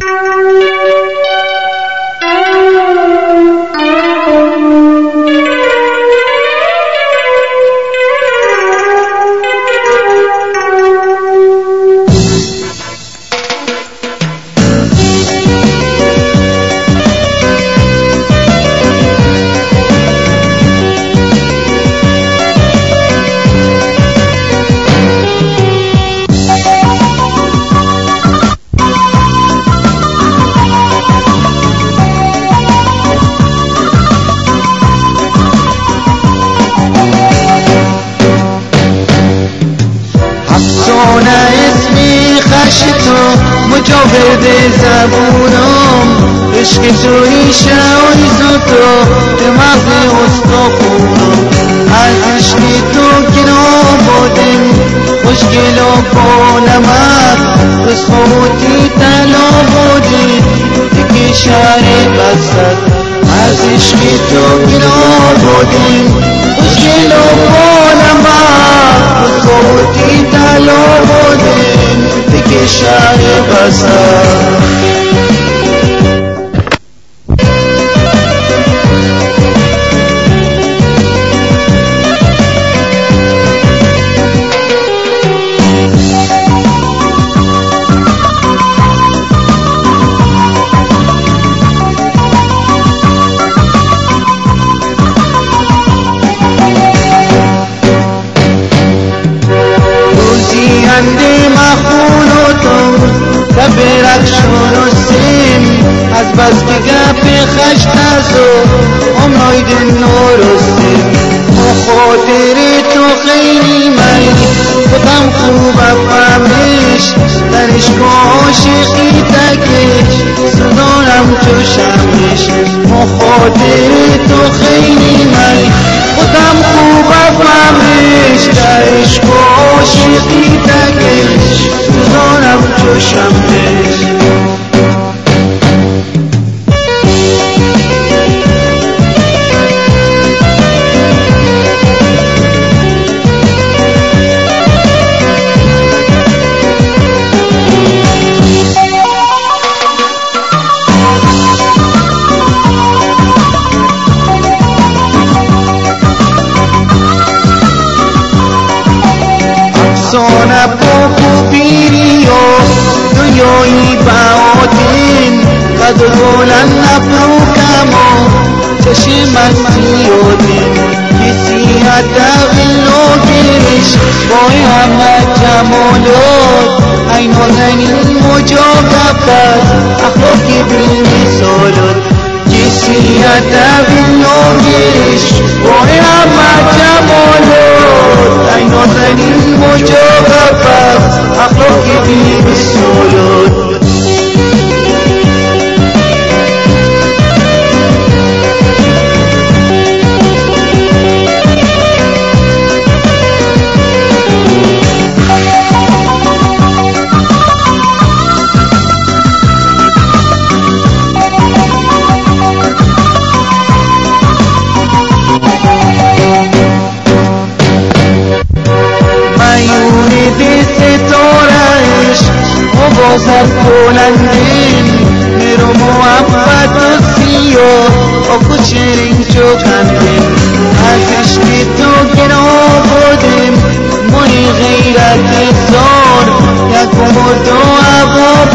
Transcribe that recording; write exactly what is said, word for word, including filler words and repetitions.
مجاورد زبونم عشق توی شایز تو به مغز استخونم از عشق تو گنا بودم خوشگل و بانمک بس خودی تلا بودی دیگه شهر بستد از عشق تو گنا بودم خوشگل و بانمک بس خودی تلا بودم دیگه شهر بستد برکشون و سیم از بس که گپ خش نزو امراید نور و سیم مخاطر تو خیلی من خودم خوب افهمش درش عاشقی تکش سودانم تو شمش مخاطر تو خیلی من خودم خوب افهمش درش عاشقی تکش سودانم تو شمش افسانه با خوبی و دنیایی باطن قد بلند نفروکم و چشم مستی و دین کسی هدف نگیرش با همه جمالات عین و زنین مجاقبت اخلاقی بالمثالات کسی هدف نگیرش با همه جمالات عین و زنین مجاقبت اخلاقی بالمثالات بازد بلندین میرو محبت و سیاه آکو چرین چوکندین از عشق تو گنا بودیم مای غیرت زار یک مرد و عبا